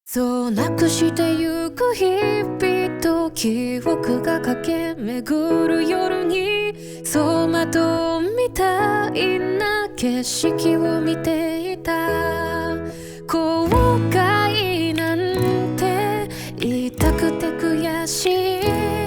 そうなくしてゆく日々と記憶が駆け巡る夜に走馬灯みたいな景色を見ていた。後悔なんて言いたくて悔しい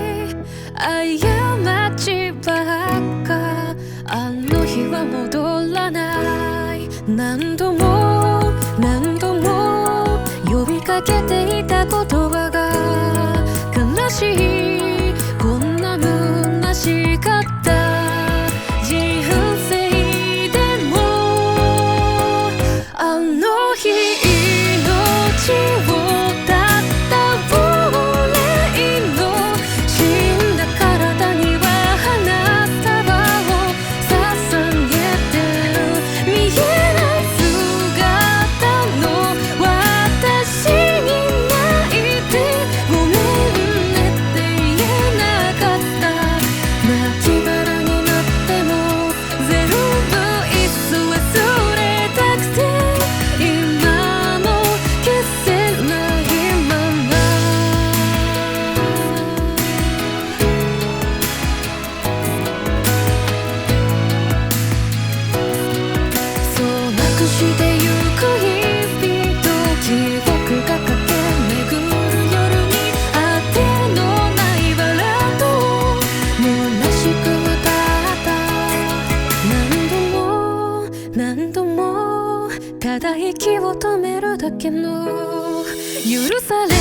過ちばっか。あの日は戻らない。何度も何度も呼びかけていた言葉が悲しい。こんな虚しかった人生でもあの日命を絶った俺の死んだ体には花束を捧げてる。見えない姿の私に泣いてごめんねって言えなかった。泣き腹になっても全部いっそ忘れたくて今も消せないまま。そうなくしてゆく日々と記憶が駆け巡る夜にあてのないバラードを虚しく歌った。何度も何度もただ息を止めるだけの許され